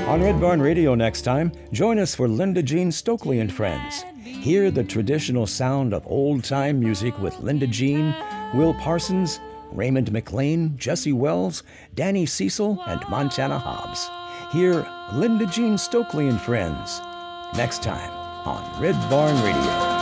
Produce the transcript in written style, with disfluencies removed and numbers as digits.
On Red Barn Radio next time, join us for Linda Jean Stokely and Friends. Hear the traditional sound of old-time music with Linda Jean, Will Parsons, Raymond McLean, Jesse Wells, Danny Cecil, and Montana Hobbs. Hear Linda Jean Stokely and Friends next time on Red Barn Radio.